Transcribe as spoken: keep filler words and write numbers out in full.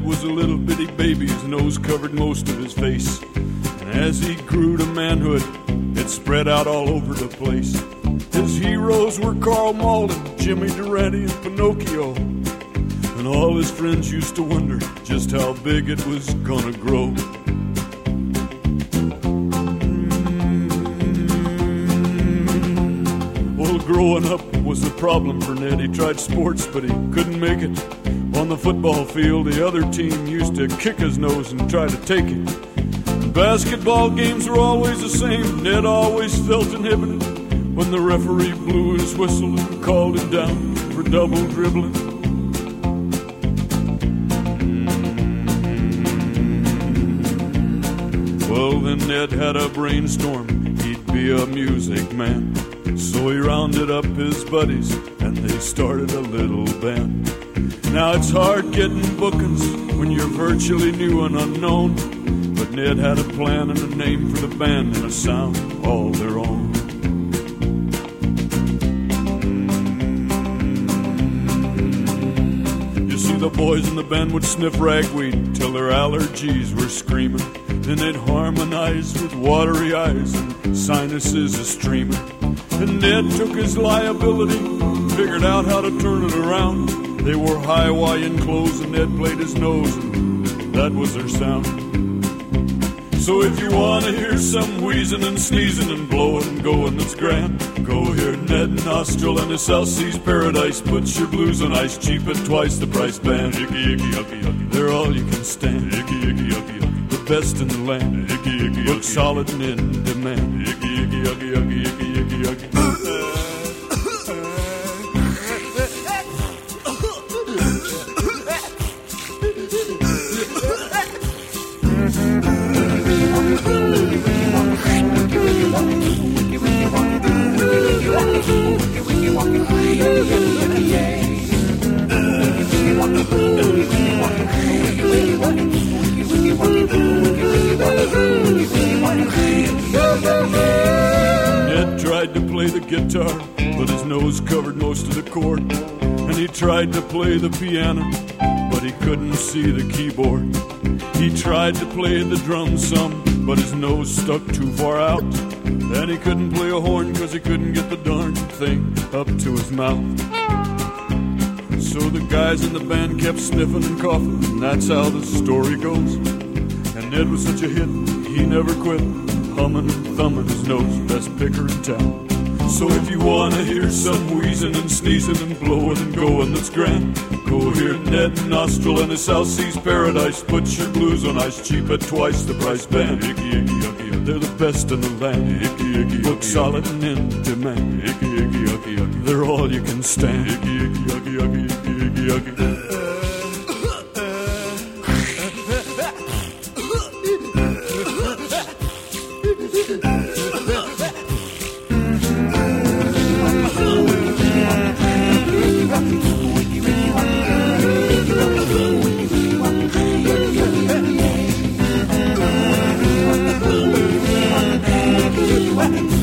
was a little bitty baby, his nose covered most of his face. And as he grew to manhood, it spread out all over the place. His heroes were Karl Malden, Jimmy Durante, and Pinocchio. And all his friends used to wonder just how big it was gonna grow. Well, growing up was the problem for Ned. He tried sports, but he couldn't make it. On the football field, the other team used to kick his nose and try to take it. And basketball games were always the same. Ned always felt inhibited when the referee blew his whistle and called him down for double dribbling. Well, then Ned had a brainstorm. He'd be a music man. So he rounded up his buddies and they started a little band. Now it's hard getting bookings when you're virtually new and unknown, but Ned had a plan and a name for the band and a sound all their own. You see, the boys in the band would sniff ragweed till their allergies were screaming. Then they'd harmonize with watery eyes and sinuses a-streaming. And Ned took his liability, figured out how to turn it around. They wore high Hawaiian clothes and Ned played his nose, and that was their sound. So if you want to hear some wheezing and sneezing and blowing and going that's grand, go hear Ned Nostril and his South Seas Paradise. Put your blues on ice, cheap at twice the price band. Icky, icky, yucky, yucky. They're all you can stand. Icky, icky, yucky, yucky. The best in the land. Icky, icky, yucky. Look solid and in demand. Icky, icky, yucky, yucky, icky, icky, yucky. Ned tried to play the guitar, but his nose covered most of the chord. And he tried to play the piano, but he couldn't see the keyboard. He tried to play the drums some, but his nose stuck too far out. And he couldn't play a horn because he couldn't get the darn thing up to his mouth. So the guys in the band kept sniffing and coughing, and that's how the story goes. And Ned was such a hit, he never quit, humming and thumbing his nose, best picker in town. So if you want to hear some wheezing and sneezing and blowing and going that's grand, go hear Ned Nostril and his South Seas Paradise. Put your blues on ice, cheap at twice the price band. Icky, icky, yucky, yucky. They're the best in the land. Icky, icky, look solid and in demand. Icky, icky, yucky, yucky. They're all you can stand. Icky, icky, yucky, yucky, icky, icky, yucky. What?